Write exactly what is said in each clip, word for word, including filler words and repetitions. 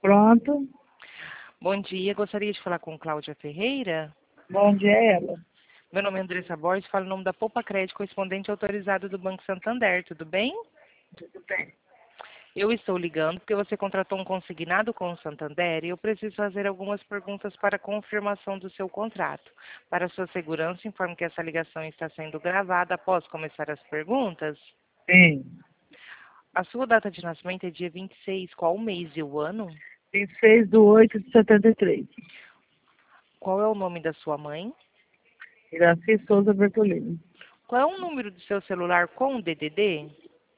Pronto. Bom dia, gostaria de falar com Cláudia Ferreira. Bom dia, ela. Meu nome é Andressa Borges, falo em nome da Poupa Crédito, correspondente autorizado do Banco Santander, tudo bem? Tudo bem. Eu estou ligando porque você contratou um consignado com o Santander e eu preciso fazer algumas perguntas para confirmação do seu contrato. Para sua segurança, informo que essa ligação está sendo gravada. Posso começar as perguntas? Sim. A sua data de nascimento é dia vinte e seis, qual o mês e o ano? vinte e seis de oito de setenta e três. Qual é o nome da sua mãe? Iraci Souza Bertolini. Qual é o número do seu celular com o D D D?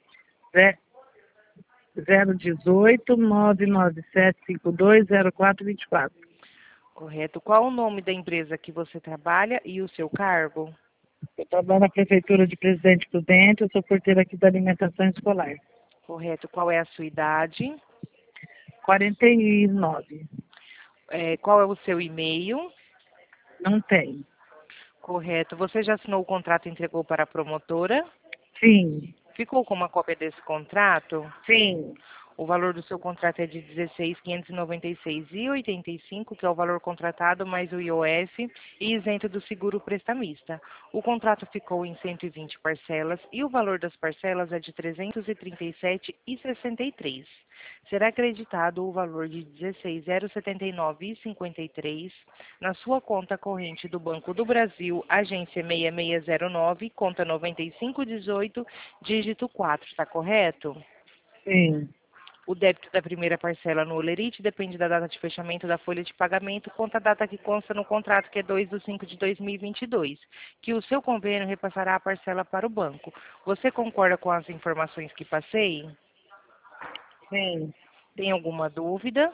zero dezoito, nove nove sete cinco dois zero quatro dois quatro. Correto. Qual o nome da empresa que você trabalha e o seu cargo? Eu trabalho na Prefeitura de Presidente Prudente, eu sou porteira aqui da alimentação escolar. Correto. Qual é a sua idade? quarenta e nove. É, qual é o seu e-mail? Não tem. Correto. Você já assinou o contrato e entregou para a promotora? Sim. Ficou com uma cópia desse contrato? Sim. O valor do seu contrato é de dezesseis mil quinhentos e noventa e seis reais e oitenta e cinco centavos, que é o valor contratado mais o I O F e isento do seguro prestamista. O contrato ficou em cento e vinte parcelas e o valor das parcelas é de trezentos e trinta e sete reais e sessenta e três centavos. Será acreditado o valor de dezesseis mil e setenta e nove reais e cinquenta e três centavos na sua conta corrente do Banco do Brasil, agência seis seis zero nove, conta noventa e cinco dezoito, dígito quatro, está correto? Sim. O débito da primeira parcela no Olerite depende da data de fechamento da folha de pagamento contra a data que consta no contrato, que é dois de cinco de dois mil e vinte e dois, que o seu convênio repassará a parcela para o banco. Você concorda com as informações que passei? Sim. Tem alguma dúvida?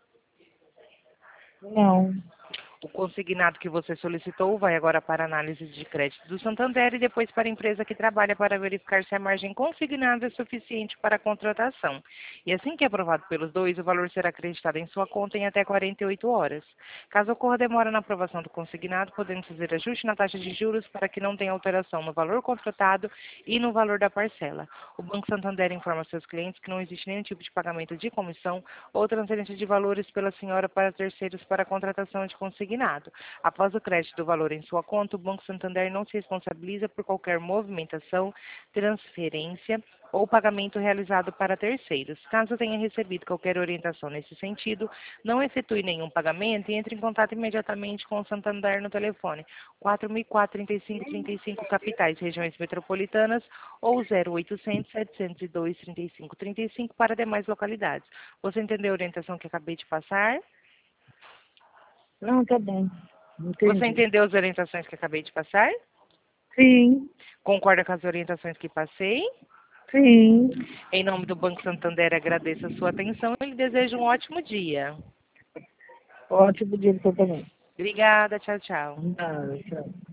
Não. O consignado que você solicitou vai agora para análise de crédito do Santander e depois para a empresa que trabalha para verificar se a margem consignada é suficiente para a contratação. E assim que aprovado pelos dois, o valor será acreditado em sua conta em até quarenta e oito horas. Caso ocorra demora na aprovação do consignado, podemos fazer ajuste na taxa de juros para que não tenha alteração no valor contratado e no valor da parcela. O Banco Santander informa seus clientes que não existe nenhum tipo de pagamento de comissão ou transferência de valores pela senhora para terceiros para a contratação de consignado. Após o crédito do valor em sua conta, o Banco Santander não se responsabiliza por qualquer movimentação, transferência ou pagamento realizado para terceiros. Caso tenha recebido qualquer orientação nesse sentido, não efetue nenhum pagamento e entre em contato imediatamente com o Santander no telefone quatro mil e quatro, trinta e cinco, trinta e cinco, capitais, regiões metropolitanas ou zero oitocentos, setecentos e dois, trinta e cinco, trinta e cinco para demais localidades. Você entendeu a orientação que acabei de passar? Não, tá bom. Você Entendi. entendeu as orientações que acabei de passar? Sim. Concorda com as orientações que passei? Sim. Em nome do Banco Santander, agradeço a sua atenção e lhe desejo um ótimo dia. Ótimo dia para você também. Obrigada, tchau, tchau. Ah, tchau.